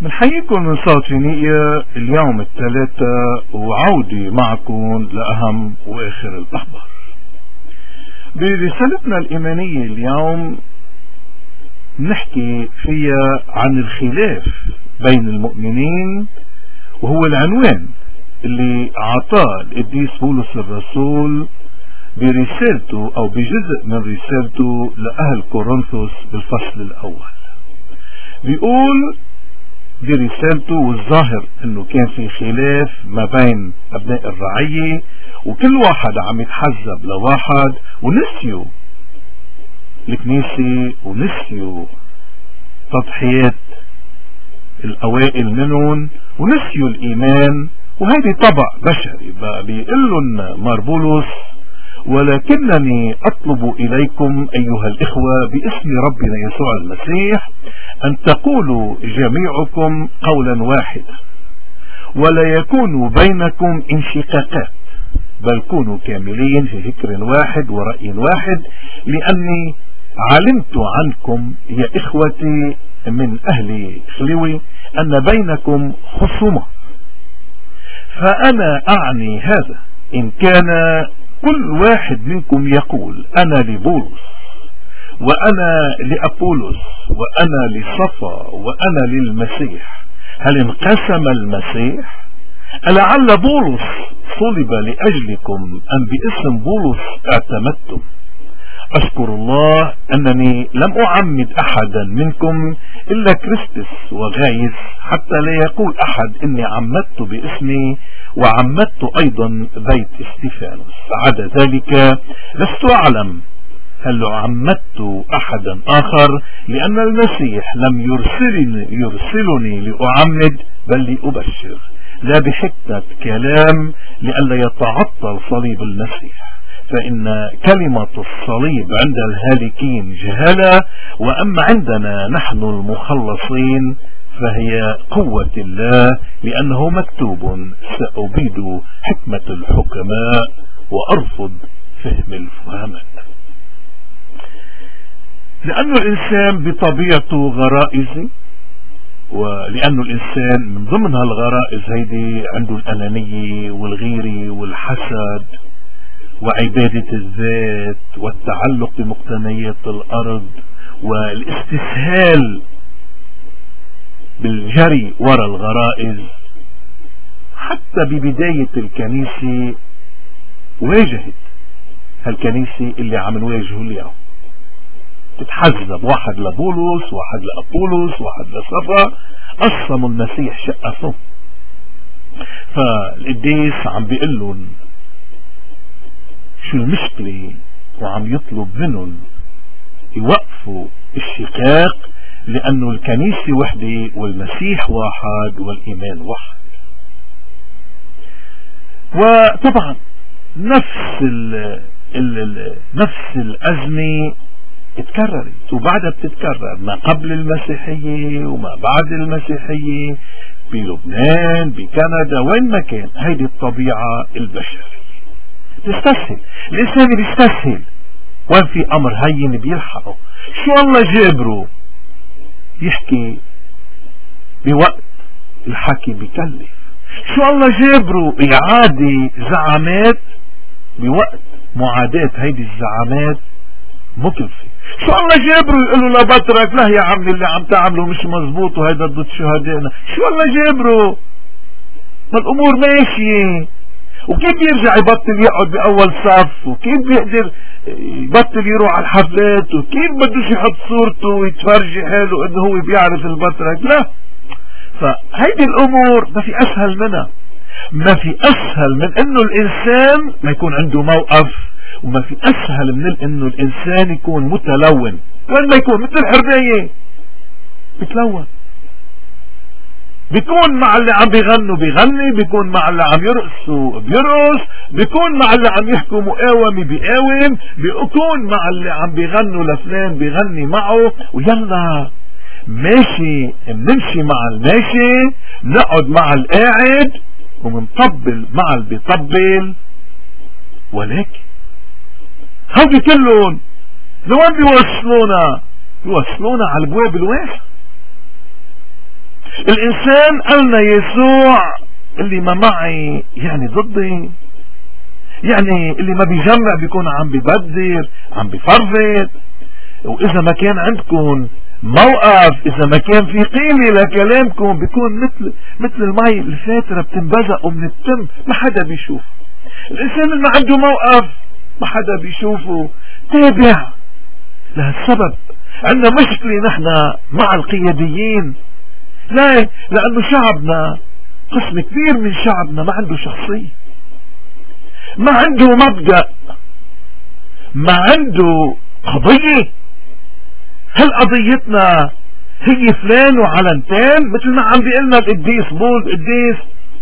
بنحييكم من صوت فينيقيا اليوم الثلاثاء وعودي معكم لأهم وآخر الأخبار. برسالتنا الإيمانية اليوم نحكي فيها عن الخلاف بين المؤمنين، وهو العنوان اللي عطاه القديس بولس الرسول برسالته أو بجزء من رسالته لأهل كورنثوس بالفصل الأول. بيقول برسالته والظاهر انه كان في خلاف ما بين ابناء الرعية، وكل واحد عم يتحزب لواحد، ونسيوا الكنيسة ونسيوا تضحيات الاوائل منهم ونسيوا الايمان، وهيدي طبع بشري. بيقول لهم مار بولس: ولكنني أطلب إليكم أيها الإخوة باسم ربنا يسوع المسيح أن تقولوا جميعكم قولا واحدا، ولا يكون بينكم انشقاقات، بل كونوا كاملين في فكر واحد ورأي واحد، لأني علمت عنكم يا إخوتي من أهل خلوي أن بينكم خصومة. فأنا أعني هذا إن كان كل واحد منكم يقول أنا لبولس، وأنا لأبولس، وأنا لصفا، وأنا للمسيح، هل انقسم المسيح؟ ألعل بولس صلب لأجلكم أم باسم بولس اعتمدتم؟ أشكر الله أنني لم أعمد أحدا منكم إلا كريستس وغايس، حتى لا يقول أحد إني عمدت باسمي، وعمدت أيضا بيت استفانوس. عدا ذلك لست أعلم هل عمدت أحدا آخر، لأن المسيح لم يرسلني لأعمد بل لأبشر، لا بحكمة كلام لئلا يتعطل صليب المسيح، فإن كلمة الصليب عند الهالكين جهالة، وأما عندنا نحن المخلصين فهي قوة الله، لأنه مكتوب: سأبيد حكمة الحكماء وأرفض فهم الفهماء. لأن الإنسان بطبيعته غرائزي، ولأن الإنسان من ضمن هالغرائز هيدي عنده الأنانية والغيرة والحسد وعبادة الذات والتعلق بمقتنيات الأرض والاستسهال بالجري وراء الغرائز. حتى ببداية الكنيسة واجهت هالكنيسة اللي عم نواجهه اليوم، تتحزب واحد لبولس، واحد لأبولس، واحد لصفا، قسموا المسيح شقفهم. فالقديس عم بيقول لهم شو المشكلة، وعم يطلب منهم يوقفوا الشقاق، لأنه الكنيسة وحدة والمسيح واحد والإيمان واحد. وطبعا نفس الأزمة اتكررت وبعدها بتتكرر، ما قبل المسيحية وما بعد المسيحية، بلبنان، بكندا، وين ما كان. هيدي الطبيعة البشرية، تستسهل الإنسان، بيستسهل وين في أمر هين بيلحقه. شو الله جابره يحكي بوقت الحكي بكلف، شو الله جابره يعادي زعامات بوقت معاداة هيدي الزعامات مكلفة. شو الله جابره يقول له لا بترك، لا يا عمي اللي عم تعمله مش مزبوط وهيدا ضد شهدائنا. شو الله جابره؟ ما الأمور ماشية. وكيف بيرجع يبطل يقعد بأول صف، وكيف بيقدر يبطل يروح على الحفلات، وكيف بدوش يحط صورته ويتفرجي حاله انه هو بيعرف البطرك؟ لا. فهيدي الأمور ما في أسهل منها، ما في أسهل من انه الإنسان ما يكون عنده موقف، وما في أسهل من انه الإنسان يكون متلون. وين ما يكون مثل الحرباية بتلون، بيكون مع اللي عم بيغنوا بيغني، بيكون مع اللي عم يرقصوا بيرقص، بيكون مع اللي عم يحكوا مقاومة بيقاوم، بيكون مع اللي عم بيغنوا لفلان بيغني معه. ويلا ماشي، بنمشي مع الماشي، نقعد مع القاعد، ومنطبل مع اللي بيطبل. ولكن هودي كلهم لوين بيوصلونا؟ يوصلونا على البواب الواسع. الانسان قالنا يسوع اللي ما معي يعني ضدي، يعني اللي ما بيجمع بيكون عم ببذر، عم بفرط. واذا ما كان عندكم موقف، اذا ما كان في قيمة لكلامكم، بيكون مثل المي الفاترة بتنبزق ومن التم، ما حدا بيشوف. الانسان اللي ما عنده موقف ما حدا بيشوفه. تابع. لهالسبب عندنا مشكلة نحن مع القياديين. ليه؟ لانه شعبنا، قسم كبير من شعبنا ما عنده شخصية، ما عنده مبدأ، ما عنده قضية. هل قضيتنا هي فلان وعلنتين مثل ما عم بيقلنا القديس بول قديس؟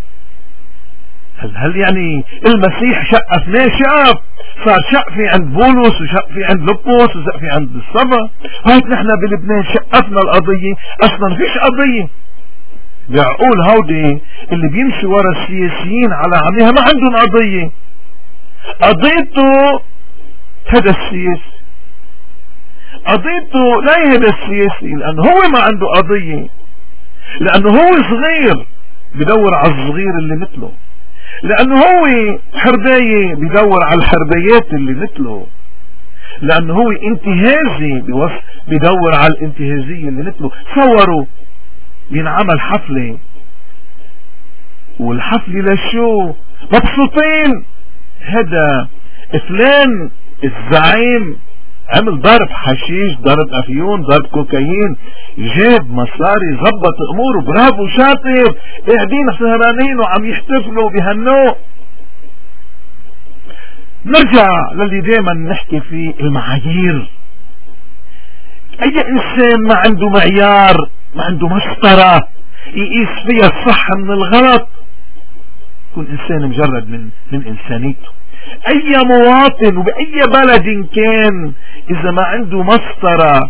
هل يعني المسيح شقفناه؟ شقف، صار شقفي عند بولس وشقفي عند لبوس وشقفي عند الصبا. هيك نحن بلبنان شقفنا القضية. اصلا فيش قضية. بعقول هودي اللي بيمشي ورا السياسيين على عميها ما عندهم قضية. قضيته هذا السياسي، قضيته لا هذا السياسي، لانه هو ما عنده قضية، لانه هو صغير بدور على الصغير اللي مثله، لانه هو حرباية بدور على الحربايات اللي مثله، لانه هو انتهازي بدور على الانتهازية اللي مثله. صوروا بينعمل حفلة، والحفلة لشو؟ مبسوطين. هذا فلان الزعيم عمل ضرب حشيش، ضرب افيون، ضرب كوكايين، جاب مصاري، زبط اموره، برافو شاطر. قاعدين سهرانين وعم يحتفلوا بهنوه. نرجع للي دايما نحكي فيه، المعايير. اي انسان ما عنده معيار، ما عنده مسطرة يقيس فيها الصح من الغلط، يكون انسان مجرد من انسانيته. اي مواطن وباي بلد كان اذا ما عنده مسطرة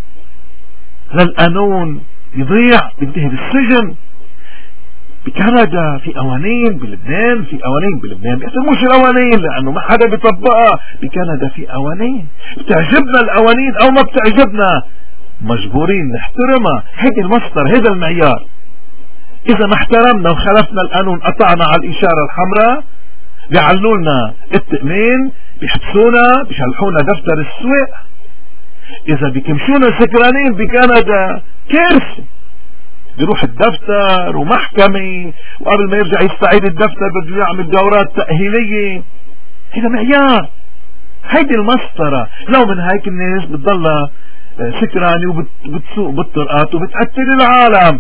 للقانون يضيع، ينتهي بالسجن. بكندا في قوانين، بلبنان في قوانين. بلبنان بيحترموش القوانين لانه ما حدا بيطبقها. بكندا في قوانين، بتعجبنا القوانين او ما بتعجبنا مجبورين نحترمها. هيدي المسطر، هيدا المعيار. اذا ما احترمنا وخالفنا القانون، قطعنا على الاشارة الحمراء، بيعلوا لنا التأمين، بيحبسونا، بيشلحونا دفتر السواق. اذا بيكمشونا سكرانين بكندا كارثة، بيروح الدفتر ومحكمة، وقبل ما يرجع يستعيد الدفتر بده يعمل دورات تأهيلية. هذا معيار، هيدي المسطرة. لو من هيك الناس بتضلها سكراني وبتسوق بالطرقات وبتقتل العالم.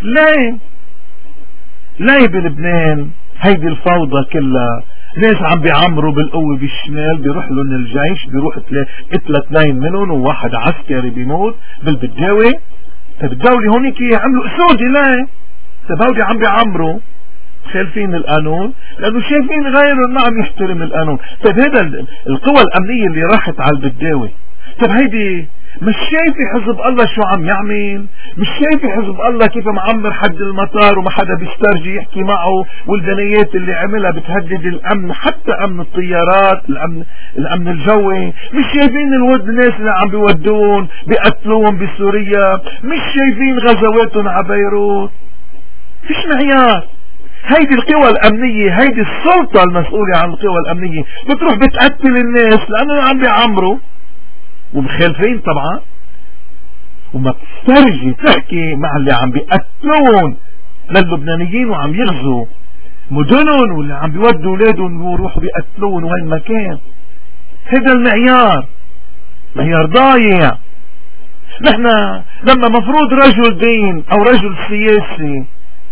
ليه بلبنان هيدي الفوضى كلها؟ ناس عم بيعمروا بالقوة بالشمال، بيروح لهم الجيش، بيروح قتل 2 منهم وواحد عسكري بيموت بالبداوي. طيب الدولة هونيك عملوا اسودي. ليه؟ طيب هودي عم بيعمروا خالفين القانون لانه شايفين غيرهم ما عم يحترم القانون. طيب هذا القوى الامنية اللي راحت على البداوي، طيب هيدي مش شايفة حزب الله شو عم يعمل؟ مش شايفة حزب الله كيف معمر حد المطار وما حدا بيسترجي يحكي معه، والبنايات اللي عملها بتهدد الامن، حتى امن الطيارات، الامن الجوي. مش شايفين الناس اللي عم بيودون بيقتلوهم بسوريا؟ مش شايفين غزواتهم على بيروت؟ فيش معيار. هيدي القوى الامنية، هيدي السلطة المسؤولة عن القوى الامنية بتروح بتقتل الناس لانه عم بيعمروا ومخالفين طبعا، وما بتسترجي تحكي مع اللي عم بيقتلون للبنانيين وعم يغزوا مدنهم، واللي عم بيودوا اولادهم ويروحوا بيقتلون وين ما كان. هذا المعيار، معيار ضايع. نحن لما مفروض رجل دين او رجل سياسي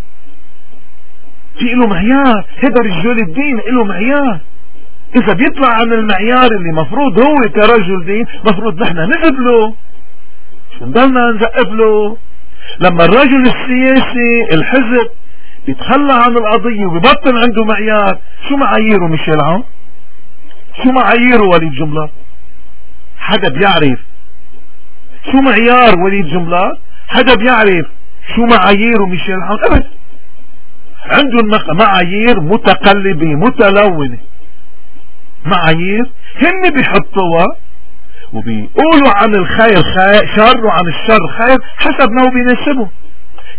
في له معيار، هذا رجال الدين له معيار. اذا بيطلع عن المعيار اللي مفروض هو كرجل دين مفروض نحن نقبله، مش نضلنا نزقف له. لما الرجل السياسي الحزب بيتخلى عن القضية وبيبطل عنده معيار، شو معاييره ميشيل عون؟ شو معاييره وليد جملات؟ حدا بيعرف شو معيار وليد جملات؟ حدا بيعرف شو معاييره ميشيل عون؟ ابدا. عندهم معايير متقلبة متلونة، معايير هن بيحطوها وبيقولوا عن الخير شر وعن الشر خير حسب ما هو بيناسبه.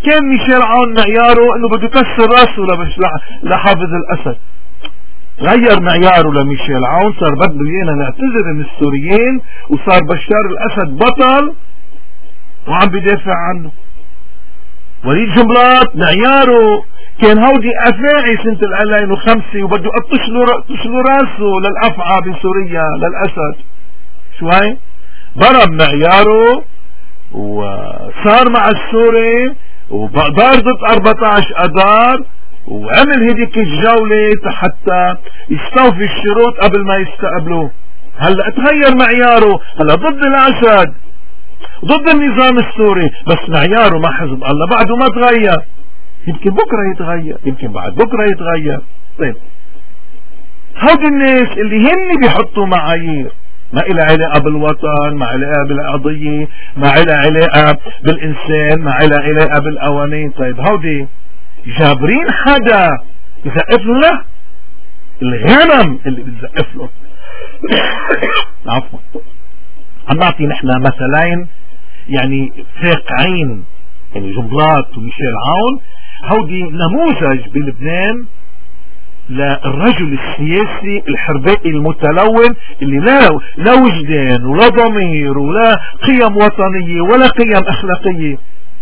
كان ميشيل عون معياره انه بده يكسر راسه لحافظ الاسد. غير معياره لميشيل عون، صار بده ايانا نعتذر من السوريين، وصار بشار الاسد بطل وعم بدافع عنه. وليد جنبلاط معياره كان هودي افاعي سنة 2005 وبده يقطش له راسه للافعى بسوريا للاسد. شو هاي؟ ضرب معياره وصار مع السوري وبقدر ضد 14 اذار، وعمل هديك الجولة حتى يستوفي الشروط قبل ما يستقبلوه. هلا تغير معياره، هلا ضد الاسد ضد النظام السوري، بس معياره مع حزب الله بعده ما تغير. يمكن بكرة يتغير، يمكن بعد بكرة يتغير. طيب هودي الناس اللي هن بيحطوا معايير ما إلها علاقة بالوطن، ما إلها علاقة بالقضية، ما إلها علاقة بالإنسان، ما إلها علاقة بالقوانين. طيب هودي جابرين حدا يزقف له؟ لا، الغنم اللي بتزقف له. عفوا، عم نعطي نحن مثلين يعني فاقعين، يعني جنبلاط وميشيل عون هودي نموذج بلبنان للرجل السياسي الحربائي المتلون اللي لا وجدان ولا ضمير ولا قيم وطنية ولا قيم أخلاقية.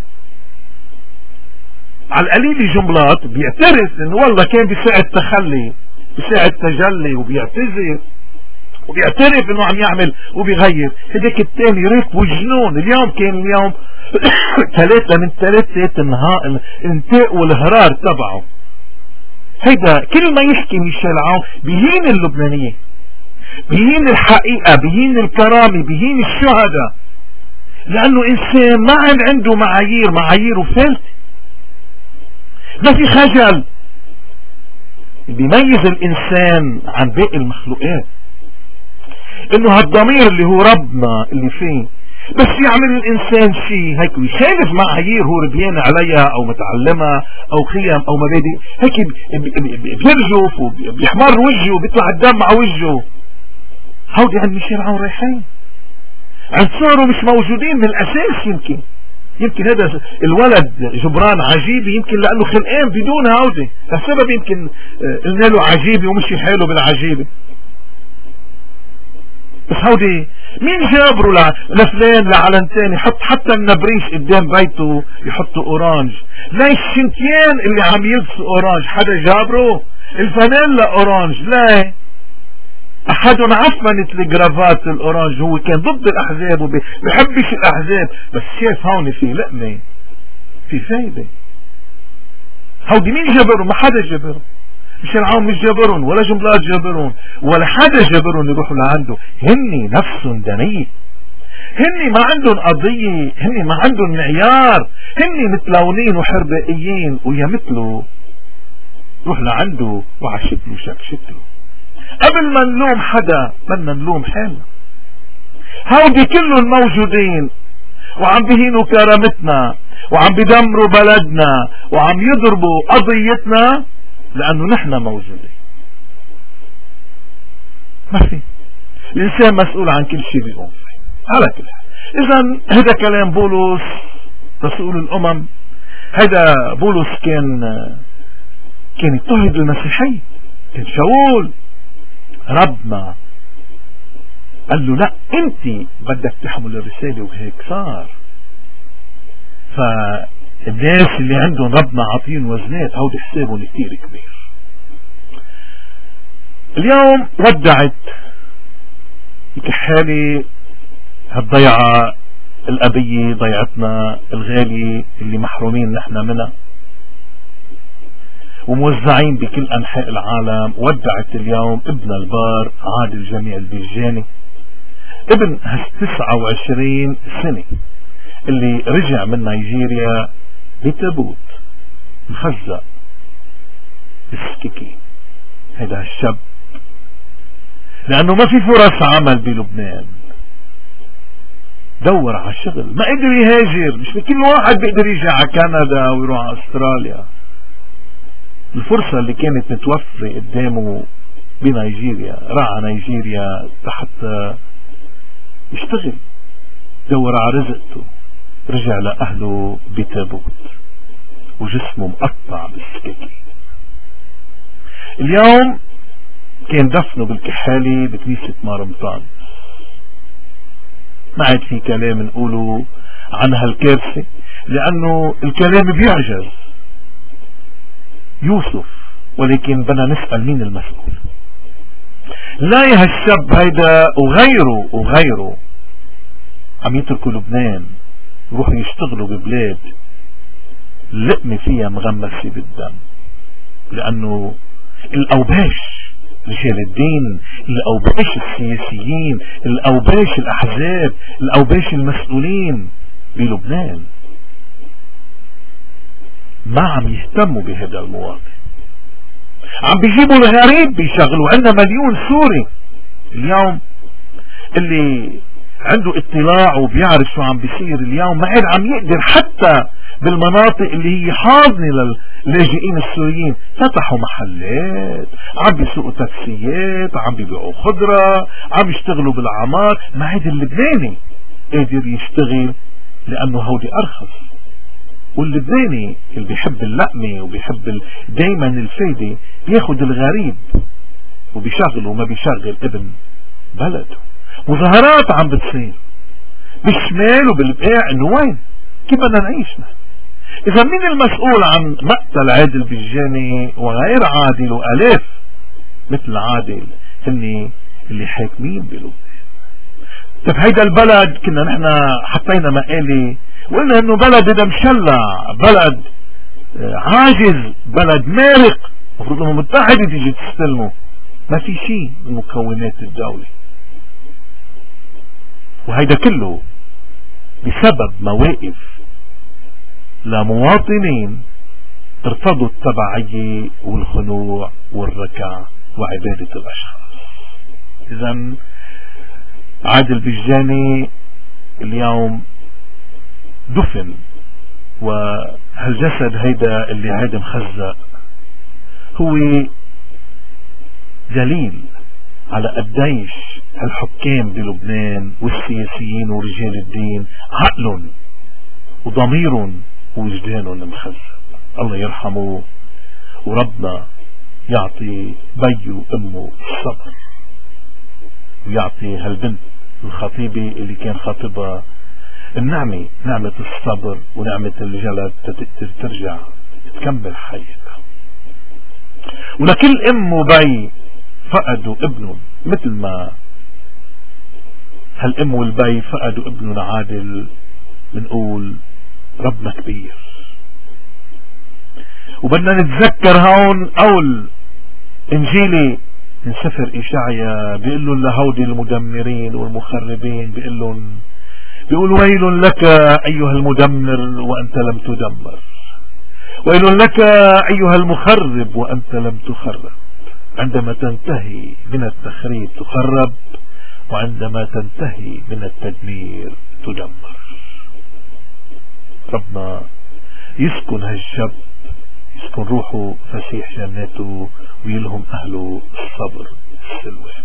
على القليل جنبلاط بيعترف انه والله كان بساعة تخلي بساعة تجلي، وبيعتذر وبيعترف انه عم يعمل وبيغير. هديك التاني ريك وجنون. اليوم كان 3 من 3 انتاء والهرار تبعه. هيدا كل ما يحكي ميشيل عون بيهين اللبنانية، بيهين الحقيقة، بيهين الكرامة، بيهين الشهداء، لأنه إنسان ما عنده معاييره فلت، ما في خجل بيميز الإنسان عن باقي المخلوقات. إنه هالضمير اللي هو ربنا اللي فيه، بس يعمل الإنسان شيء هيك ويخالف معايير هو ربيان عليها أو متعلمها أو قيم أو مبادئ، هيك بيرجف وبيحمر وجهه وبيطلع الدم على وجهه. هودي عند ميشيل عون رايحين، عند صوروا مش موجودين من الأساس. يمكن هذا الولد جبران عجيبي، يمكن لأنه خلقان بدون هودي السبب، يمكن قلنا له عجيبي ومشي حاله بالعجيبي. بس هودي مين جابروا لفلان لعلن تاني؟ حتى النبريش قدام بيته يحطوا اورانج. ليش الشنتيان اللي عم يلبسوا اورانج حدا جابره؟ الفانيلا اورانج لا، احدهم عفنت الجرافات الاورانج، هو كان ضد الاحزاب وبيحبش الاحزاب، بس شاف هون في لقمة في فايدة. هودي مين جابرهم؟ ما حدا جابرهم. ميشيل عون مش جابرهم ولا جنبلاط جابرهم ولا حدا جابرهم يروحوا لعنده. هني نفسهم دنية، هني ما عندهم قضية، هني ما عندهم معيار، هني متلونين وحربائيين، ويا مثله روح لعنده وعشتله شكشتله. قبل ما نلوم حدا بدنا نلوم حالنا. هودي كلهم موجودين وعم بهينوا كرامتنا وعم بدمروا بلدنا وعم يضربوا قضيتنا لأنه نحن موجودين. ما في، الإنسان مسؤول عن كل شيء بيقوم فيه على كل حال. إذن هذا كلام بولس رسول الأمم. هذا بولس كان يضطهد المسيحية، كان شاول ربنا قال له لا انت بدك تحمل الرسالة، وهيك صار. فالناس اللي عندهم ربنا عاطين وزنات هودي حسابهم كتير كبير. اليوم ودعت الكحالي هالضيعة الأبية، ضيعتنا الغالية اللي محرومين نحن منها وموزعين بكل أنحاء العالم. ودعت اليوم ابن البار عادل جميع البيجاني، ابن 29 سنة اللي رجع من نيجيريا بتابوت مخزق بالسككين. هذا الشاب لأنه ما في فرص عمل بلبنان دور على الشغل، ما قدر يهاجر. مش كل واحد بيقدر يجي على كندا ويروح على استراليا. الفرصة اللي كانت متوفرة قدامه بنيجيريا راح على نيجيريا حتى يشتغل، دور على رزقته، رجع لأهله بتابوت. وجسمه مقطع بالسكاكين. اليوم كان دفنه بالكحالي بكنيسة مارمطان. ما عاد في كلام نقوله عن هالكارثة، لأنه الكلام بيعجز يوسف، ولكن بدنا نسأل مين المسؤول. لا يا هالشاب هيدا وغيره عم يتركوا لبنان يروحوا يشتغلوا ببلاد اللقمة فيها مغمسة بالدم، لأنه الأوباش رجال الدين، الأوباش السياسيين، الأوباش الأحزاب، الأوباش المسؤولين بلبنان ما عم يهتموا بهذا المواطن. عم بيجيبوا الغريب بيشغلوا. عندنا مليون سوري اليوم اللي عنده اطلاع وبيعرف شو عم بيصير اليوم، ما عاد عم يقدر حتى بالمناطق اللي هي حاضنة للاجئين السوريين. فتحوا محلات، عم بيسوقوا تاكسيات، عم بيبيعوا خضرة، عم يشتغلوا بالعمار. ما عاد اللبناني قادر يشتغل لأنه هودي أرخص. واللبناني اللي بيحب اللقمة وبيحب دايما الفايدة بياخد الغريب وبيشغله وما بيشغل ابن بلده. مظاهرات عم بتصير بالشمال وبالبقاع. انه وين؟ كيف بدنا نعيش نحن؟ اذا مين المسؤول عن مقتل عادل بجاني وغير عادل والاف مثل عادل هن اللي حاكمين بلبنان؟ طيب هيدا البلد كنا نحن حطينا مقالة وقلنا انه بلد اذا مشلع، بلد عاجز، بلد مارق، المفروض انه متحدة تيجي تستلمه. ما في شيء من مكونات الدولة، وهيدا كله بسبب مواقف لمواطنين ارتضوا التبعية والخنوع والركع وعبادة الأشخاص. إذن عادل بجاني اليوم دفن، وهالجسد هيدا اللي هيدا مخزق هو دليل على قديش الحكام بلبنان والسياسيين ورجال الدين عقلهم وضميرهم ووجدانهم مخزق. الله يرحمه وربنا يعطي بي وامه الصبر، ويعطي هالبنت الخطيبة اللي كان خاطبها النعمة، نعمة الصبر ونعمة الجلد تقدر ترجع تكمل حياتها. ولكل ام وبي فقدوا ابنهم مثل ما هالام والبي فقدوا ابنهم عادل، بنقول ربنا كبير. وبدنا نتذكر هون قول انجيلي من سفر إشعيا بيقول لهم لهودي المدمرين والمخربين، بيقول ويل لك أيها المدمر وأنت لم تدمر، ويل لك أيها المخرب وأنت لم تخرب. عندما تنتهي من التخريب تخرب، وعندما تنتهي من التدمير تدمر. ربنا يسكن هالشاب، يسكن روحه فسيح جناته، ويلهم أهله الصبر السلوان.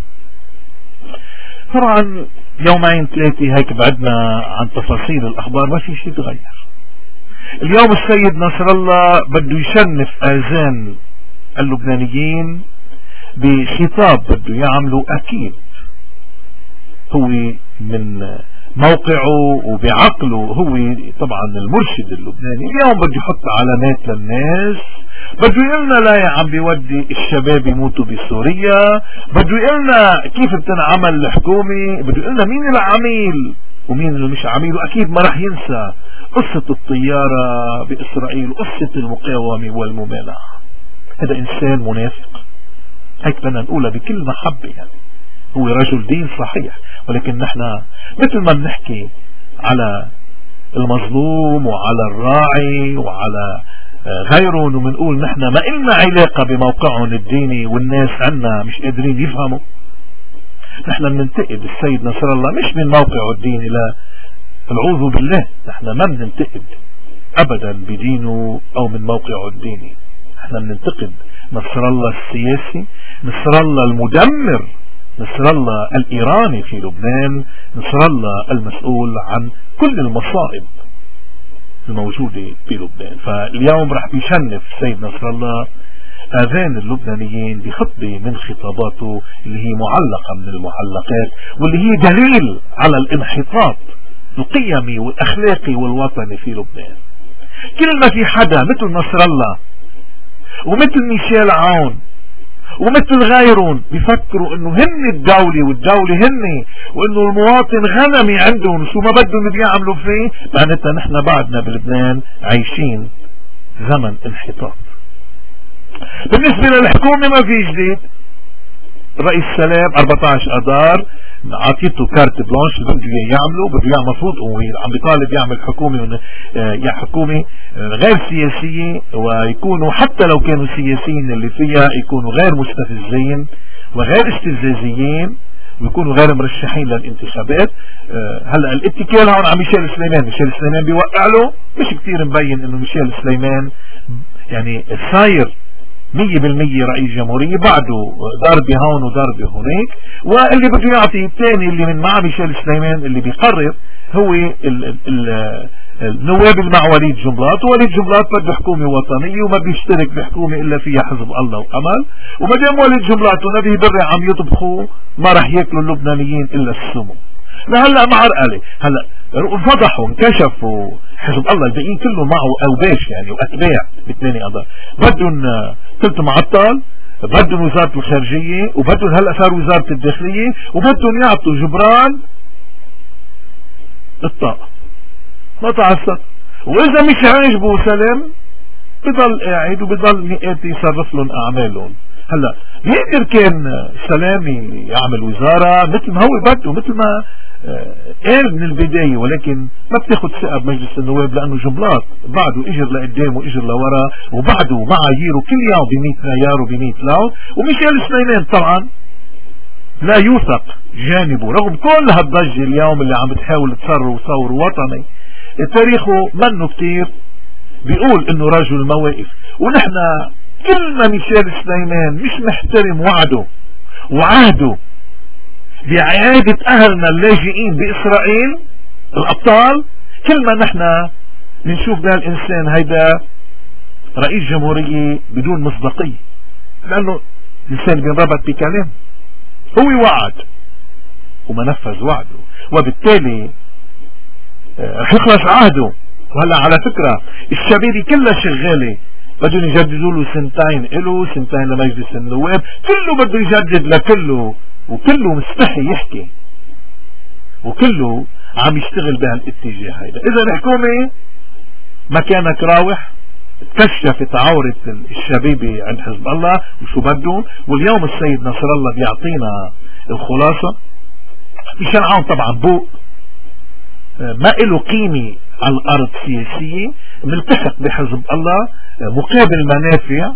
طبعا يومين ثلاثة هيك بعدنا عن تفاصيل الأخبار ما في شيء تغير. اليوم السيد نصر الله بده يشنف آذان اللبنانيين بخطاب بده يعملوا أكيد هو من موقعه وبعقله، هو طبعا المرشد اللبناني. اليوم بده يحط علامات للناس، بده يقولنا لا يا عم بيودي الشباب يموتوا بسوريا، بده يقولنا كيف بتنعمل الحكومة، بده يقولنا مين العميل ومين اللي مش عميل. واكيد ما رح ينسى قصة الطيارة بإسرائيل وقصة المقاومة والممانعة. هذا انسان منافق، هيك بدنا نقولها بكل محبة. يعني هو رجل دين صحيح، ولكن نحن مثل ما بنحكي على المظلوم وعلى الراعي وعلى غيرهم وبنقول نحن ما إلنا علاقة بموقعهم الديني والناس عنا مش قادرين يفهموا، نحن بننتقد السيد نصر الله مش من موقعه الديني، لا العوذ بالله، نحن ما بننتقد أبدا بدينه أو من موقعه الديني. نحن بننتقد نصر الله السياسي، نصر الله المدمر، نصر الله الإيراني في لبنان، نصر الله المسؤول عن كل المصائب الموجودة بلبنان. فاليوم رح بيشنف السيد نصر الله آذان اللبنانيين بخطبة من خطاباته اللي هي معلقة من المعلقات، واللي هي دليل على الانحطاط القيمي والأخلاقي والوطني في لبنان. كل ما في حدا مثل نصر الله ومثل ميشيل عون ومثل غيرهم بيفكروا انه هن الدولة والدولة هن، وانه المواطن غنمي عندهم شو ما بدهم بيعملوا فيه، معناتها نحن بعدنا بلبنان عايشين زمن انحطاط. بالنسبة للحكومة ما في جديد. الرئيس سلام 14 اذار عطيته كارت بلانش اللي بده يعمله، بده يعمل مفروض عم بيطالب يعمل حكومة حكومة غير سياسية، ويكونوا حتى لو كانوا سياسيين اللي فيها يكونوا غير مستفزين وغير استفزازيين، ويكونوا غير مرشحين للانتخابات. هلا الاتكال هون على ميشيل سليمان. ميشيل سليمان بيوقع له، مش كتير مبين انه ميشيل سليمان يعني صاير 100% رئيس جمهورية، بعده ضربة هون وضربة هناك. واللي بده يعطي الثاني اللي من مع ميشيل سليمان اللي بيقرر هو النواب اللي مع وليد جنبلاط. ووليد جنبلاط بده حكومة وطنية وما بيشترك بحكومة إلا فيها حزب الله وأمل. وما دام وليد جنبلاط ونبيه برع عم يطبخوا ما رح ياكلوا اللبنانيين إلا السمو. لهلا معرقلة. هلا فضحوا انكشفوا حزب الله الباقيين كلهم معه اوباش يعني واتباع بالثاني اذار. بدهم ثلث معطل، بدهم وزارة الخارجية، وبدهم هلا صار وزارة الداخلية، وبدهم يعطوا جبران الطاقة. ما تعصب. واذا مش عاجبه سلام بضل قاعد وبضل مئات يصرف لهم اعمالهم. هلا بيقدر كان سلامي يعمل وزارة مثل ما هو بده، مثل ما قال من البداية، ولكن ما بتاخد ثقة بمجلس النواب لأنه جنبلاط بعده اجر لقدام واجر لورا، وبعده معاييره كل يوم ب100 مليار وب100 لاو. وميشيل سليمان طبعا لا يوثق جانبه رغم كل هالضجة اليوم اللي عم بتحاول تصروا ثور وطني. تاريخه منه كتير بيقول انه رجل مواقف. ونحن كل ما ميشيل سليمان مش محترم وعده وعهده بإعادة أهلنا اللاجئين بإسرائيل الأبطال، كل ما نحن نشوف ده الإنسان هيدا رئيس جمهورية بدون مصداقية، لأنه الإنسان بينربط بكلام. هو وعد وما نفذ وعده، وبالتالي رح يخلص عهده. وهلا على فكرة الشبيبة كلها شغالة، بدهم يجددوا له سنتين له سنتين لمجلس النواب، كله بده يجدد لكله، وكله مستحي يحكي، وكله عم يشتغل بهالاتجاه هيدا. اذا الحكومة مكانك راوح، كشفت عورة الشبيبة عند حزب الله وشو بدهم. واليوم السيد نصر الله بيعطينا الخلاصة. ميشيل عون طبعا بوق ما له قيمة على الارض سياسية، ملتحق بحزب الله مقابل منافع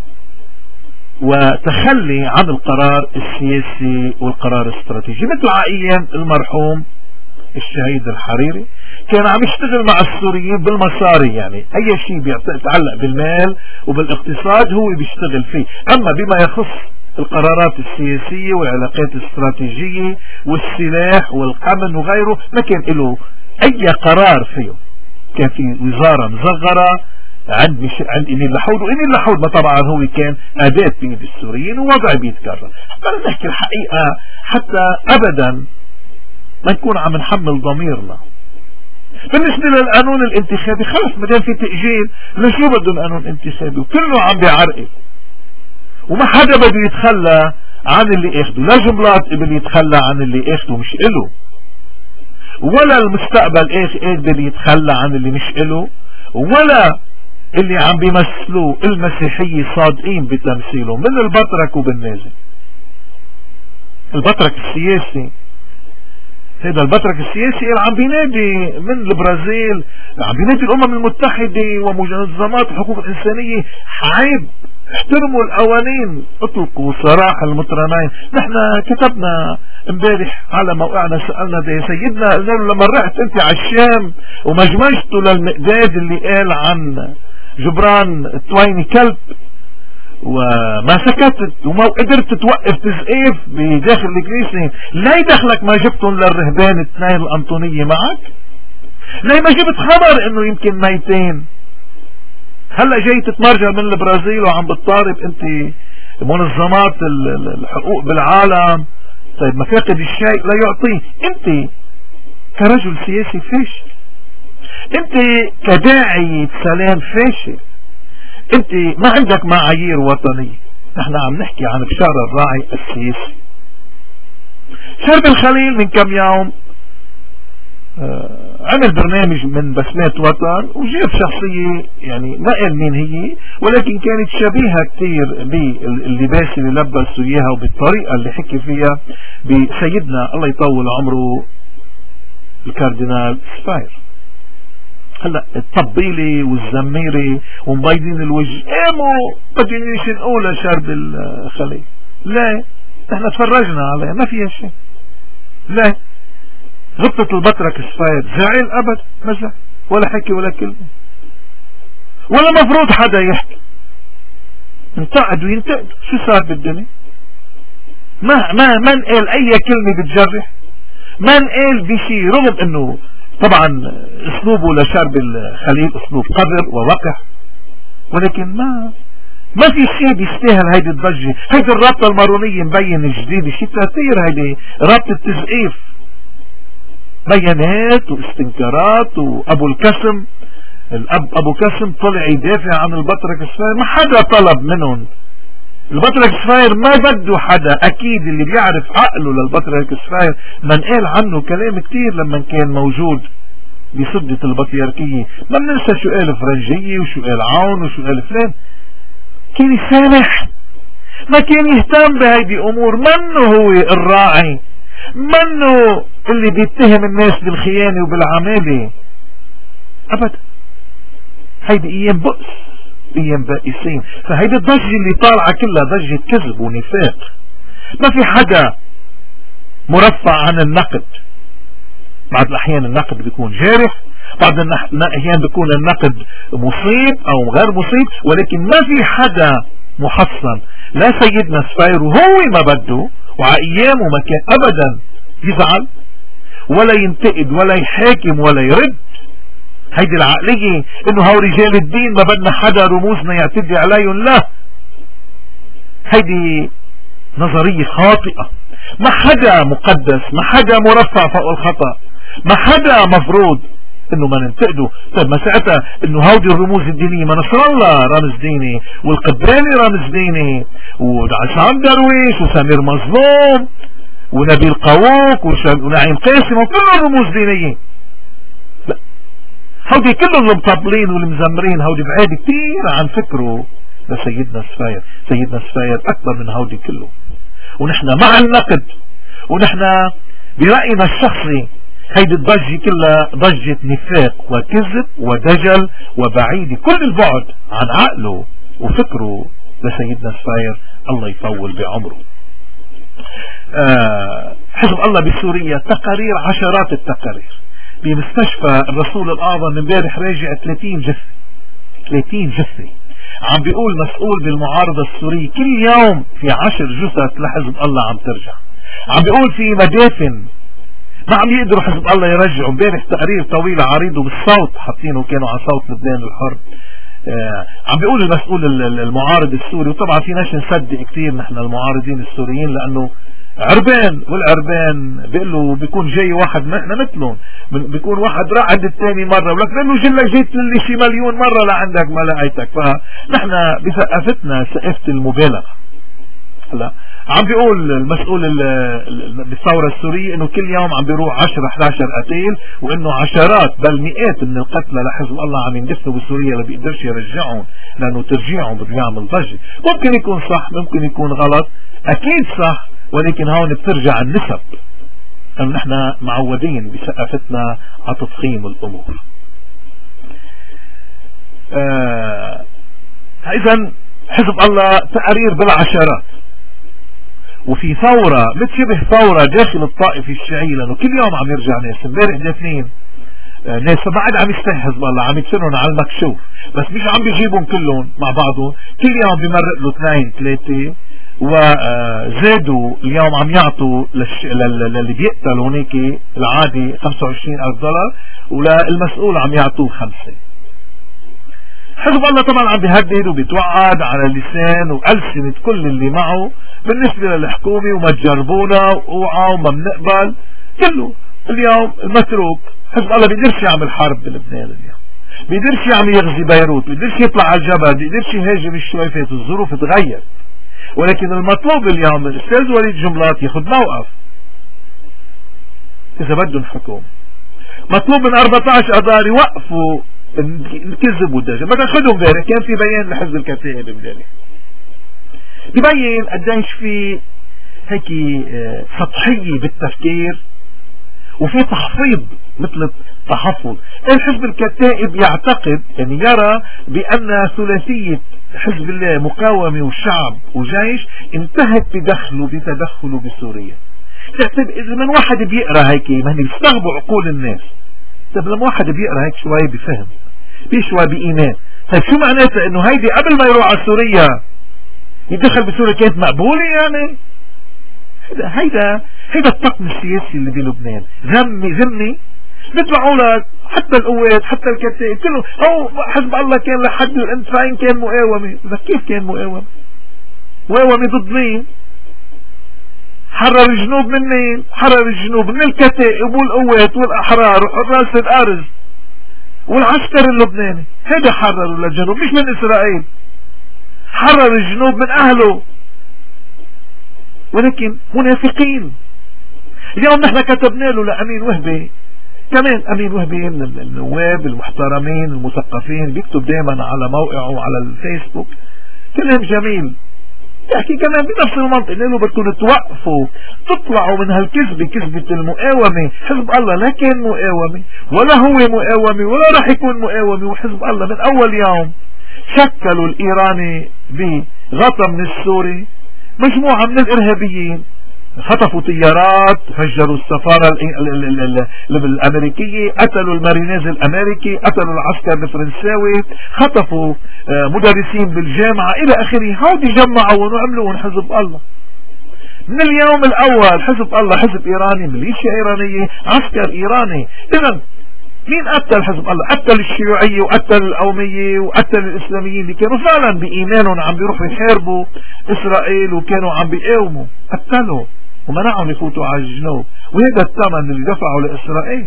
وتخلي عن القرار السياسي والقرار الاستراتيجي، مثل ايام المرحوم الشهيد الحريري كان عم يشتغل مع السوريين بالمصاري. يعني اي شيء بيتعلق بالمال وبالاقتصاد هو بيشتغل فيه. اما بما يخص القرارات السياسية والعلاقات الاستراتيجية والسلاح والامن وغيره ما كان له اي قرار فيه. كان في وزارة مصغرة عند إنيل لحود، وإنيل لحود ما طبعا هو كان أداة بيد السوريين ووضع بيتكرر. حتى نحكي الحقيقة، حتى أبدا ما نكون عم نحمل ضميرنا. بالنسبة للقانون الانتخابي خلص ما دام في تأجيل، لشو بدهم قانون انتخابي؟ وكله عم بيعرقل وما حدا بده يتخلى عن اللي اخده. لا جنبلاط قبل يتخلى عن اللي اخده مش إله، ولا المستقبل قادر يتخلى عن اللي مش إله، ولا اللي عم بيمثلوا المسيحية صادقين بتمثيلهم من البطرك وبالنازل. البطرك السياسي هذا البطرك السياسي اللي عم بينادي من البرازيل، عم بينادي الأمم المتحدة ومنظمات الحقوق الإنسانية، عيب احترموا القوانين، اطلقوا سراح المترمين. نحن كتبنا امبارح على موقعنا، سألنا ده سيدنا، قلنا له لما رحت انت على الشام ومجمجته للمقداد اللي قال عن جبران التويني كلب وما سكتت وما قدرت توقف تزقيف بداخل الكنيسة، لا يدخلك ما جبتهم للرهبان الاثنين الأنطونية معك؟ ليه ما جبت خبر انه يمكن ميتين؟ هلا جاي تتمرجل من البرازيل وعم بتطالب انت منظمات الحقوق بالعالم. طيب ما فاقد الشيء لا يعطيه. انت كرجل سياسي فاشل، انت كداعي سلام فاشل، انت ما عندك معايير وطنية. نحن عم نحكي عن بشار الراعي السياسي. شرب الخليل من كم يوم عمل برنامج من بسمات وطن وجاب شخصية يعني ما قال مين هي، ولكن كانت شبيهة كتير باللباس اللي لبسوا اياها وبالطريقة اللي حكي فيها بسيدنا الله يطول عمره الكاردينال سفاير. هلا الطبيلي والزميري ومبيضين الوجه قاموا بدينيش نقول شرب الخليل. لا احنا تفرجنا عليها ما فيها شيء. لا غبطة البطرك سفاير زعل ابد ما زعل ولا حكي ولا كلمة ولا مفروض حدا يحكي. انتقدوا ينتقدوا. شو صار بالدنيا؟ ما نقال اي كلمة بتجرح، ما نقال بشي، رغم انه طبعا اسلوبه لشرب الخليل اسلوب قذر ووقح، ولكن ما في شيء بيستاهل هيدي الضجة. هيدي الرابطة المارونية مبين جديد شيء تأثير، هيدي رابطة تزقيف، بيانات واستنكارات. وابو الكسم الاب ابو كسم طلع يدافع عن البطرك الصفاير، ما حدا طلب منهم. البطرك الصفاير ما بده حدا، اكيد اللي بيعرف عقله للبطرك الصفاير من قال عنه كلام كتير لما كان موجود بسدة البطيركية. ما بننسى شو قال فرنجية وشو قال عون وشو قال فلان. كان يسامح، ما كان يهتم بهيدي امور. منه هو الراعي، منه اللي بيتهم الناس بالخيانة وبالعمالة ابدا. هيدي ايام بؤس، ايام بائسين. فهيدي الضجة اللي طالعة كلها ضجة كذب ونفاق. ما في حدا مرفع عن النقد. بعض الاحيان النقد بيكون جارح، بعض الاحيان بيكون النقد مصيب او غير مصيب، ولكن ما في حدا محصن. لا سيدنا سفاير وهو ما بده وعايامه ما كان ابدا يزعل ولا ينتقد ولا يحاكم ولا يرد. هيدي العقلية انه هو رجال الدين ما بدنا حدا رموزنا يعتدي عليهم، لا، هيدي نظرية خاطئة. ما حدا مقدس، ما حدا مرفع فوق الخطأ، ما حدا مفروض انه ما ننتقده. طيب ما ساعتها انه هودي الرموز الدينية، ما نصر الله رمز ديني والقباني رمز ديني وعصام درويش وسمير مظلوم ونبيل قووك ونعيم قاسم وكلهم رموز دينية. لا، هودي كلهم المطبلين والمزمرين، هودي بعيد كتير عن فكره لسيدنا سفاير. سيدنا سفاير اكبر من هودي كله. ونحن مع النقد، ونحن برأينا الشخصي هيدي الضجة كلها ضجة نفاق وكذب ودجل وبعيد كل البعد عن عقله وفكره لسيدنا سفاير الله يطول بعمره. حزب الله بسوريا تقارير، عشرات التقارير بمستشفى الرسول الأعظم. امبارح راجع 30 جثة. عم بيقول مسؤول بالمعارضة السورية كل يوم في 10 جثث لحزب الله عم ترجع. عم بيقول في مدافن ما عم يقدروا حزب الله يرجعوا. امبارح تقرير طويل عريض وبالصوت حاطينه كانوا على صوت لبنان الحر. عم بيقول المسؤول المعارض السوري، وطبعا في ناس نصدق كثير نحن المعارضين السوريين لانه عربان، والعربان بيقول له بيكون جاي واحد نحن مثلهم، بيكون واحد راح عند الثاني مره ولك لانه جلك جيت لي شي مليون مره لعندك ما لقيتك. فنحن بثقافتنا ثقافه المبالغه. هلا عم بيقول المسؤول بالثورة السورية انه كل يوم عم بيروح 10-11 قتيل، وانه عشرات بل مئات من القتلى لحزب الله عم يندفنوا بسوريا لا بيقدرش يرجعهم لانه ترجيعهم بده يعمل ضجة. ممكن يكون صح، ممكن يكون غلط، اكيد صح، ولكن هون بترجع النسب. لانه نحن معودين بثقافتنا على تضخيم الامور. اذا حزب الله تقارير بالعشرات، وفي ثورة بتشبه ثورة داخل الطائفة الشيعية، لأنه كل يوم عم يرجع ناس. امبارح دافنين ناس بعد عم يستحي حزب الله، عم يتسنون على المكشوف، بس مش عم بيجيبهم كلهم مع بعضهم. كل يوم بمرق له 2-3 وزادوا اليوم عم يعطوا للي بيقتل هونيك العادي $25,000 وللمسؤول عم يعطوه 5. حزب الله طبعا عم بيهدد وبيتوعد على اللسان وألسنة كل اللي معه بالنسبة للحكومة، وما تجربونا واوعى وما بنقبل، كله اليوم متروك. حزب الله بيقدرش يعمل حرب بلبنان اليوم، بيقدرش يعمل يغزي بيروت، بيقدرش يطلع على الجبل، بيقدرش يهاجم الشويفات. الظروف تغير، ولكن المطلوب اليوم من الاستاذ وليد جملات ياخذ موقف اذا بدهم حكومة. مطلوب من 14 اذار يوقفوا الكذب والدجل. مثلا خذوا امبارح كان في بيان لحزب الكتائب امبارح ببين قديش في هيك سطحية بالتفكير وفي تحفيظ مثل التحفظ. حزب الكتائب يعتقد يعني يرى بأن ثلاثية حزب الله مقاومة وشعب وجيش انتهت بتدخله بسوريا. إذا من واحد بيقرأ هيك ما بيستغربوا عقول الناس. طيب لما واحد بيقرأ هيك شوي بفهم بشوي بإيمان، طيب شو معناته انه هيدي قبل ما يروح على سوريا يدخل بسوريا كانت مقبولة؟ يعني هيدا الطقم السياسي اللي بلبنان ذمي بيطلعوا لك حتى القوات حتى الكتائب كله او حزب الله كان لحد الانفاين كان مقاومة. كيف كان مقاومة ضد مين؟ حرر الجنوب من مين؟ حرر الجنوب من الكتائب والقوات والاحرار وحراس الارز والعسكر اللبناني. هذا حرروا للجنوب مش من اسرائيل، حرر الجنوب من اهله. ولكن منافقين. اليوم نحن كتبنا له لأمين وهبي، كمان أمين وهبي من النواب المحترمين المثقفين بيكتب دائما على موقعه وعلى الفيسبوك كلام جميل، يحكي كمان بنفس المنطق. له بدكم توقفوا تطلعوا من هالكذبة، كذبة المقاومة. حزب الله لا كان مقاومة ولا هو مقاومة ولا راح يكون مقاومة. وحزب الله من أول يوم شكلوا الإيراني بغطى من السوري مجموعة من الإرهابيين، خطفوا طيارات، فجروا السفارة الأمريكية، قتلوا المارينيز الأمريكي، قتلوا العسكر الفرنساوي، خطفوا مدرسين بالجامعة إلى آخره. هودي جمعوا وعملوا حزب الله من اليوم الأول. حزب الله حزب إيراني، ميليشيا إيرانية، عسكر إيراني. إذن مين قتل حزب الله؟ قتل الشيوعية وقتل القومية وقتل الإسلاميين اللي كانوا فعلا بإيمانهم عم بيروحوا يحاربوا إسرائيل وكانوا عم بيقاوموا. قتلوا ومنعهم يفوتوا على الجنوب، وهذا الثمن اللي دفعوا لإسرائيل.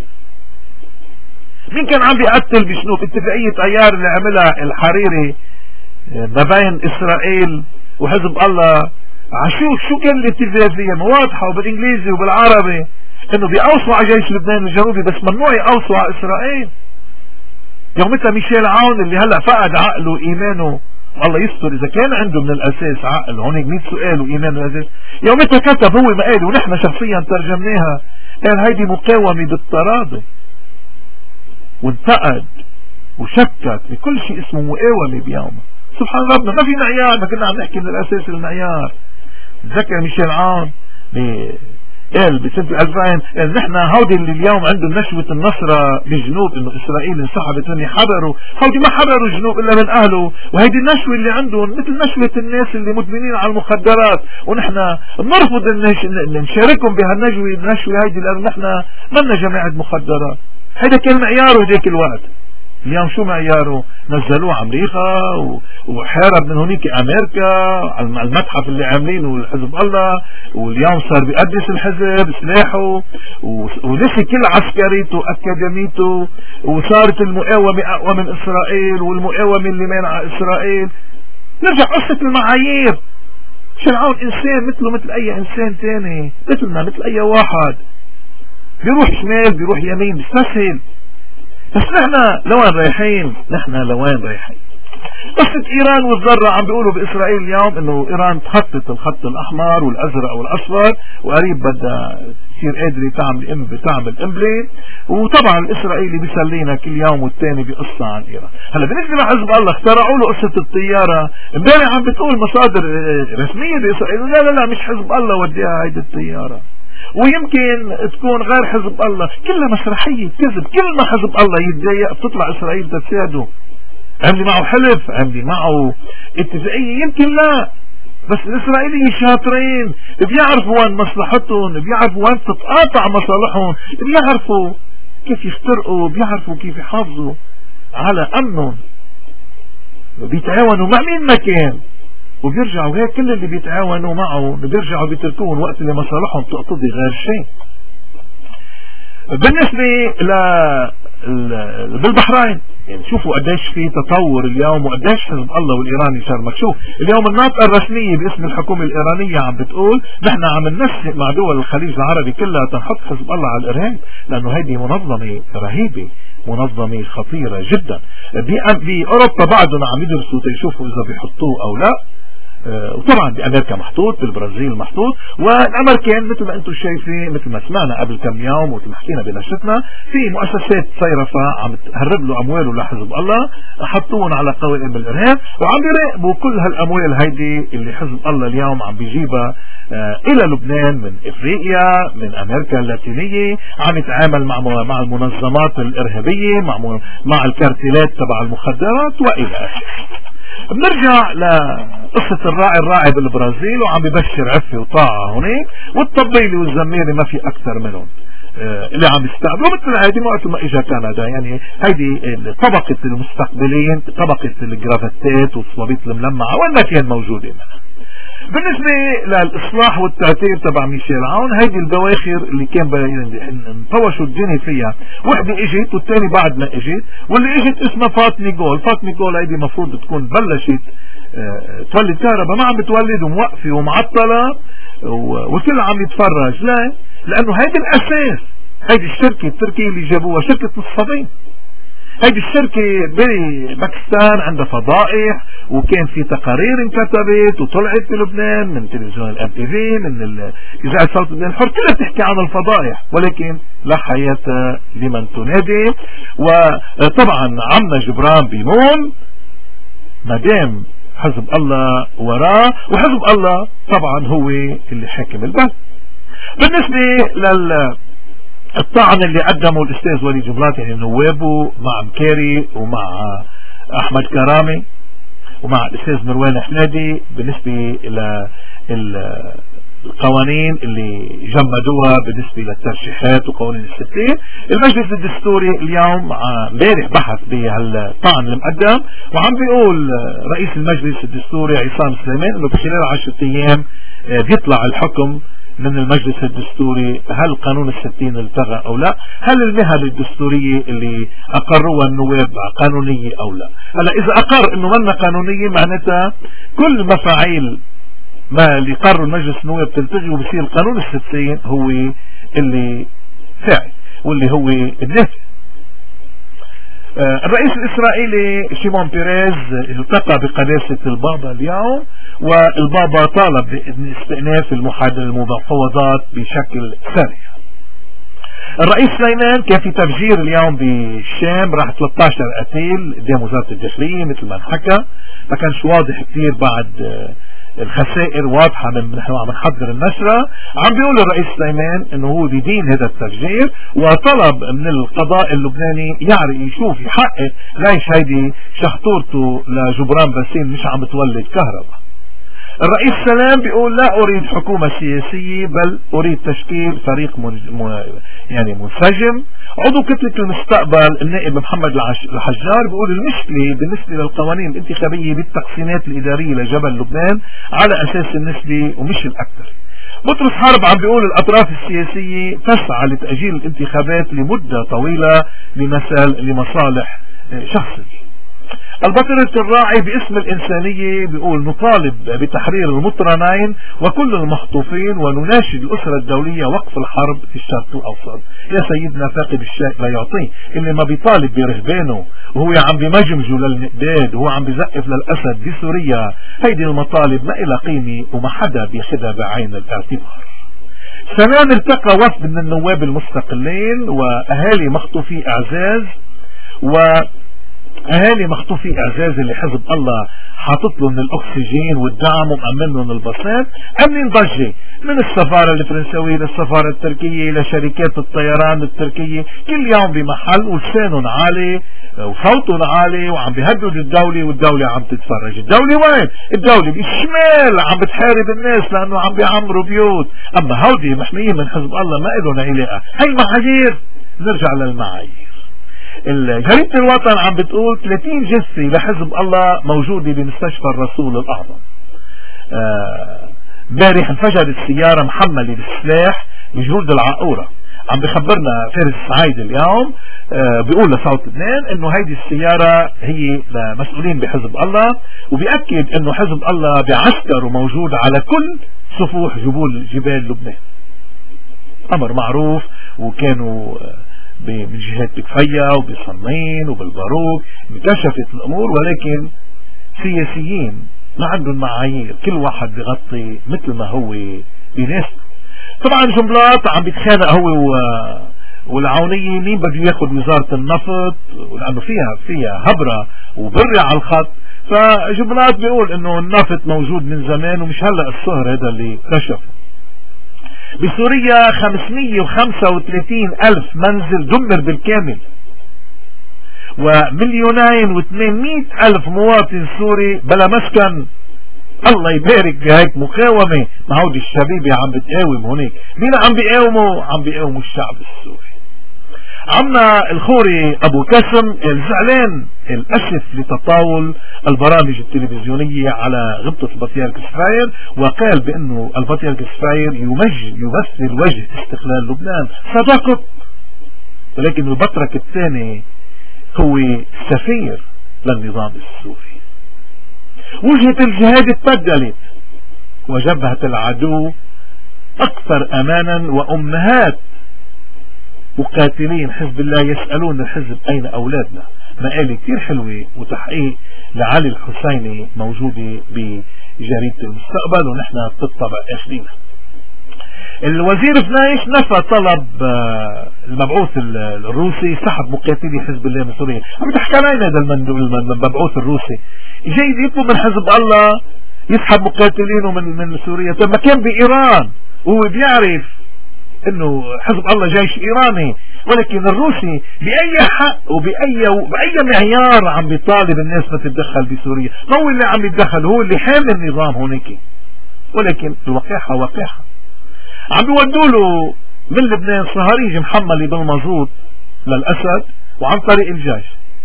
مين كان عم بيقتل بجنوب؟ اتفاقية ايار اللي عملها الحريري ما بين إسرائيل وحزب الله. شو كان الاتفاقية؟ واضحة وبالإنجليزي وبالعربي انه بيقوصوا على جيش لبنان الجنوبي، بس ممنوع يقوصوا على اسرائيل. يومتها ميشيل عون اللي هلا فقد عقله وايمانه، والله يستر اذا كان عنده من الاساس عقل، هونيك 100 سؤال وايمانه الاساس. يومتها كتب هو مقاله ونحن شخصيا ترجمناها، قال هيدي مقاومة بالتراضي، وانتقد وشكك بكل شيء اسمه مقاومة بيومه. سبحان ربنا ما في معيار، ما كنا عم نحكي من الاساس المعيار. تذكر ميشيل عون قال بسنة 2000 قال نحن هودي اللي اليوم عندهم نشوة النصرة بالجنوب انه اسرائيل انسحبت من يحرروا، هودي ما حرروا الجنوب الا من اهله، وهيدي النشوة اللي عندهم مثل نشوة الناس اللي مدمنين على المخدرات، ونحن بنرفض ان نشاركهم النشوة هيدي لانه نحن منا جماعة مخدرات. هيدا كان معياره ذاك الوقت. اليوم شو معياره؟ نزلوه امريكا وحارب من هونيك امريكا على المتحف اللي عاملينه الحزب الله، واليوم صار بيقدس الحزب سلاحه ونسي كل عسكريته اكاديميته، وصارت المقاومة اقوى من اسرائيل والمقاومة اللي مانعة اسرائيل. نرجع قصة المعايير. شرعون انسان مثله مثل اي انسان تاني، مثلنا مثل اي واحد، بيروح شمال بيروح يمين بيستسهل. بس نحن لوين رايحين؟ قصة ايران والذرة عم بيقولوا باسرائيل اليوم انه ايران تخطط الخط الاحمر والازرق والاصفر، وقريب بدها تصير قادرة تعمل قنبلة. وطبعا الاسرائيلي بيسلينا كل يوم والتاني بقصة عن ايران. هلا بالنسبة لحزب الله اخترعوا له قصة الطيارة. امبارح عم بتقول مصادر رسمية باسرائيل لا مش حزب الله وديها هيدي الطيارة، ويمكن تكون غير حزب الله. كلها مسرحية كذب. كل ما حزب الله يتضايق بتطلع اسرائيل تتساعده. عملي معه حلف، عملي معه اتفاقية، يمكن لا، بس الإسرائيليين شاطرين، بيعرفوا وين مصلحتهم، بيعرفوا وين تتقاطع مصالحهم، بيعرفوا كيف يخترقوا، بيعرفوا كيف يحافظوا على أمنهم، بيتعاونوا مع مين ما كان، وبيرجعوا هيك كل اللي بيتعاونوا معه بيرجعوا بيتركوهم وقت اللي مصالحهم تقتضي غير شيء. بالنسبة بالبحرين يعني شوفوا قديش في تطور اليوم، وقديش حزب الله والإيراني صار مكشوف. اليوم الناطقة الرسمية باسم الحكومة الإيرانية عم بتقول نحن عم ننسق مع دول الخليج العربي كلها تنحط حزب الله على الإرهاب، لأنه هذه منظمة رهيبة، منظمة خطيرة جدا. بأوروبا بعدهم عم يدرسوا تيشوفوا إذا بيحطوه أو لا، وطبعا بأمريكا محطوط، بالبرازيل محطوط، والأمريكان مثل ما أنتم شايفين، مثل ما سمعنا قبل كم يوم ومثل ما حكينا بنشرتنا، في مؤسسات صيرفة عم تهرب له أمواله لحزب الله، حطوهم على قوائم الإرهاب، وعم يراقبوا كل هالأموال هيدي اللي حزب الله اليوم عم بيجيبها إلى لبنان من إفريقيا، من أمريكا اللاتينية، عم يتعامل مع المنظمات الإرهابية، مع الكارتيلات تبع المخدرات وإلى آخره. بنرجع لقصة الراعي بالبرازيل، وعم ببشر عفة وطاعة هناك، والطبيلي والزميري ما في أكثر منهم اللي عم يستقبلوا مثل هيدي وقت ما اجى كندا. يعني هيدي طبقة المستقبلين، طبقة الجرافاتات والصلابيط الملمعة وين ما كان موجودة منها. بالنسبة للإصلاح والتعتير تبع ميشيل عون، هيدي البواخر اللي كان انطوشوا الدنيا فيها، وحدة اجت والتاني بعد ما اجت، واللي اجت اسمها فاطمة جول هيدي مفروض تكون بلشت تولد كهرباء، ما عم بتولد وموقفة ومعطلة والكل عم يتفرج. لا، لأنه هيدي الأساس، هيدي الشركة التركية اللي جابوها شركة نصفين. هيدي الشركة بباكستان عندها فضائح، وكان في تقارير انكتبت وطلعت بلبنان من تلفزيون الام تي في، من إذاعة صوت لبنان الحر، كلها بتحكي عن الفضائح، ولكن لا حياة لمن تنادي. وطبعا عمنا جبران بيمون مدام حزب الله وراه، وحزب الله طبعا هو اللي حاكم البلد. بالنسبة الطعن اللي قدمه الأستاذ وليد جبرات، يعني نوابه مع مكاري ومع أحمد كرامي ومع الأستاذ مروان حنادي، بالنسبة للقوانين اللي جمدوها بالنسبة للترشيحات وقوانين الستين، المجلس الدستوري اليوم امبارح بحث بهالطعن المقدم، وعم بيقول رئيس المجلس الدستوري عصام سليمان انه بخلال 10 ايام بيطلع الحكم من المجلس الدستوري هل قانون الستين التغى او لا، هل المهن الدستورية اللي اقروها النواب قانونية او لا. هلا اذا اقر انه منا قانونية، معناتها كل مفاعيل ما اللي قرروا المجلس النواب تلتغي، وبصير القانون الستين هو اللي فاعل واللي هو النافذ. الرئيس الإسرائيلي شيمون بيريز التقى بقداسة البابا اليوم، والبابا طالب باستئناف المفاوضات بشكل سريع. الرئيس سليمان كان في تفجير اليوم بالشام، راح 13 قتيل قدام وزارة الداخلية مثل ما انحكى، ما كانش واضح كثير بعد الخسائر واضحة من نحن عم نحضر النشرة. عم بيقول الرئيس سليمان انه هو بدين هذا التفجير، وطلب من القضاء اللبناني يشوف يحقق ليش هيدي شخطورته لجبران باسين مش عم تولد كهرباء. الرئيس سلام بيقول لا أريد حكومة سياسية، بل أريد تشكيل فريق يعني منسجم. عضو كتلة المستقبل النائب محمد الحجار بيقول المشكلة بالنسبة للقوانين الانتخابية بالتقسيمات الإدارية لجبل لبنان على أساس النسبة ومش الأكثر. بطرس حرب عم بيقول الأطراف السياسية تسعى لتأجيل الانتخابات لمدة طويلة لمصالح شخصية. البطرة الراعي باسم الإنسانية بيقول نطالب بتحرير المطرنين وكل المخطوفين، ونناشد الأسرة الدولية وقف الحرب في الشرق الأوسط. يا سيدنا فاقد الشيء لا يعطيه، اللي ما بيطالب برهبانه وهو عم بمجمجه للمقداد وهو عم بزقف للأسد بسوريا، هيدي المطالب ما إلى قيمة وما حدا بياخدها بعين الاعتبار. سنان التقى وفد من النواب المستقلين وأهالي مخطوفي أعزاز، و اهالي مخطوفي اعزاز اللي حزب الله حاطط له من الاكسجين والدعم ومأمن لهم البساط، عاملين ضجه من السفاره الفرنسويه للسفاره التركيه لشركات الطيران التركيه، كل يوم بمحل ولسانهم عالي وصوتهم عالي وعم بيهددوا الدوله، والدوله عم تتفرج. الدوله وين؟ الدوله بالشمال عم بتحارب الناس لانه عم بيعمروا بيوت. اما هودي محميين من حزب الله ما لهم علاقه. هي المعايير، نرجع للمعايير. جريدة الوطن عم بتقول 30 جثة لحزب الله موجودة بمستشفى الرسول الأعظم. امبارح انفجرت سيارة محملة بالسلاح بجهود العقورة. عم بخبرنا فارس السعيد اليوم بيقول لصوت لبنان انه هيدي السيارة هي لمسؤولين بحزب الله، وبيأكد انه حزب الله بعسكر وموجود على كل سفوح جبال لبنان. امر معروف، وكانوا من جهات بكفية وبصنين وبالباروك انكشفت الامور، ولكن سياسيين ما عندهم معايير، كل واحد بيغطي مثل ما هو بيناسبه. طبعا جنبلاط عم بيتخانق هو والعونية مين بده ياخذ وزارة النفط، لانه فيها هبرة وبرة على الخط. فجنبلاط بيقول انه النفط موجود من زمان ومش هلا الصهر هذا اللي كشفه. بسوريا 535 ألف منزل دمر بالكامل، و2,800,000 ألف مواطن سوري بلا مسكن. الله يبارك بهيك مقاومة. ما هودي الشبيبة عم بتقاوم هونيك. مين عم بيقاوموا؟ عم بيقاوموا الشعب السوري. عمنا الخوري ابو كسم الزعلان الاسف لتطاول البرامج التلفزيونية على غبطة البطيارك سفاير، وقال بانه البطيارك سفاير يمثل وجه استقلال لبنان. صدقت، ولكن البطرك الثاني هو سفير للنظام السوري. وجهة الجهاد اتبدلت وجبهة العدو اكثر امانا، وامهات مقاتلين حزب الله يسألون الحزب اين اولادنا. مقالة كتير حلوة وتحقيق لعلي الحسيني موجودة بجريدة المستقبل، ونحن بالطبع اخذينها. الوزير فنايش نفى طلب المبعوث الروسي سحب مقاتلي حزب الله من سوريا. عم تحكي علينا هذا المبعوث الروسي جاي يطلب من حزب الله يسحب مقاتلينه من سوريا. طب ما كان بإيران وهو بيعرف انه حزب الله جيش ايراني، ولكن الروسي باي حق وباي معيار عم بيطالب الناس ما تتدخل بسوريا؟ ما هو اللي عم يتدخل، هو اللي حامل النظام هونيك. ولكن الوقاحة وقاحة. عم بيودوا له من لبنان صهاريج محملة بالمازوت للاسد وعن طريق الجيش.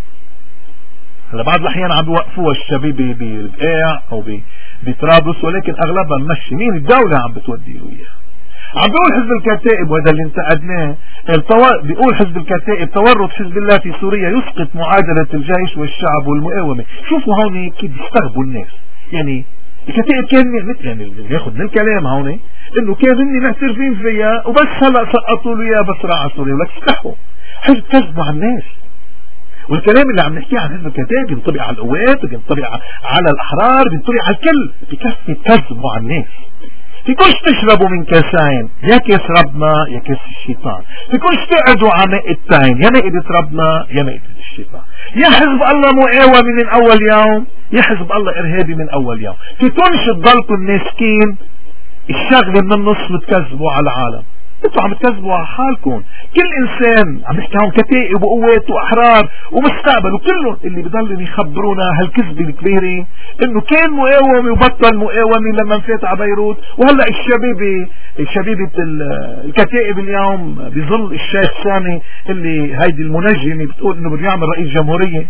هلا بعض الاحيان عم بيوقفوها الشبيبة ببقاع او بطرابلس، ولكن اغلبها مشي. مين؟ الدولة عم بتودي له اياها. عم بيقول حزب الكتائب، وهذا اللي انتقدناه، بيقول حزب الكتائب تورط حزب الله في سوريا يسقط معادلة الجيش والشعب والمقاومة. شوفوا هون كيف بيستغبوا الناس. يعني الكتائب كان مثل يعني ياخذ من الكلام هون انه كان هن معترفين فيها وبس هلا سقطوا له اياه بس راح على سوريا. ولك استحوا، حزب كذبوا على الناس. والكلام اللي عم نحكيه عن حزب الكتائب بينطبق على القوات، بينطبق على الاحرار، بينطبق على الكل. بكفي كذبوا على الناس. فيكونش تشربوا من كاسين، يا كاس ربنا يا كاس الشيطان. فيكونش تقعدوا على مائدتين، يا مائدة ربنا يا مائدة الشيطان. يا حزب الله مقاومة من اول يوم، يا حزب الله ارهابي من اول يوم. فيكونش تضلكم ناسكين الشغلة من النص بتكذبوا على العالم. انتوا عم تكذبوا على حالكم. كل انسان عم نحكي عن كتائب وقوات واحرار ومستقبل، وكلهم اللي بضلوا يخبرونا هالكذبه الكبيره انه كان مقاومه وبطل مقاومه لما انفات على بيروت. وهلا الشبيبه الكتائب اليوم بظل الشيخ سامي اللي هيدي المنجمه بتقول انه بده يعمل رئيس جمهوريه.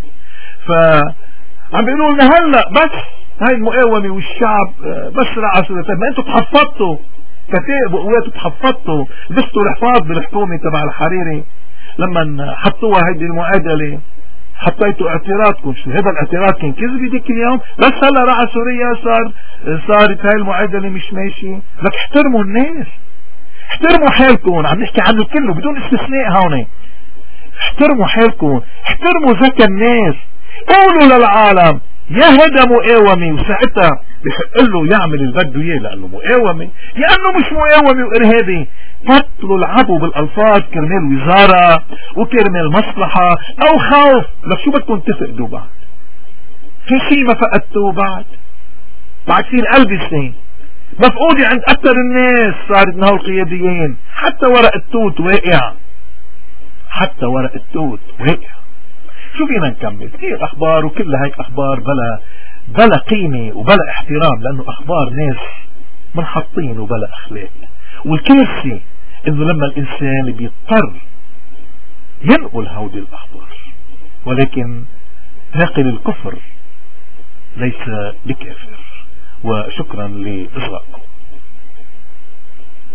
عم بيقولوا لنا هلا بس هاي المقاومه والشعب بس رعسوا. طيب ما انتوا تحفظتوا كتائب وقوات، تحفظتوا لبستوا الحفاظ بالحكومة تبع الحريري لما حطوها هيدي المعادلة، حطيتوا اعتراضكم. شو هذا الاعتراض كان كذب ديك اليوم، بس هلا راح سوريا صارت هاي المعادلة مش ماشي. لك احترموا الناس، احترموا حالكم. عم نحكي عن الكل بدون استثناء هون. احترموا حالكم، احترموا ذكى الناس. قولوا للعالم يا هذا مقاومة، وساعتها بحق له يعمل اللي بده اياه لانه مقاومة. يا انه مش مقاومة وارهابي، بطلوا العبوا بالألفاظ كرمال وزارة وكرمال مصلحة أو خوف. لك شو بدكم تفقدوا بعد؟ في شيء ما فقدتوا بعد سنين قلب سنين مفقودة عند أكثر الناس. صارت نهار القياديين حتى ورق التوت واقع، حتى ورق التوت واقع. شو فينا نكمل؟ هي الأخبار وكلها هيك أخبار بلا قيمة وبلا احترام، لأنه أخبار ناس منحطين وبلا أخلاق. والكارثة إنه لما الإنسان بيضطر ينقل هودي الأخبار، ولكن ناقل الكفر ليس بكافر. وشكرا لإصغائكم.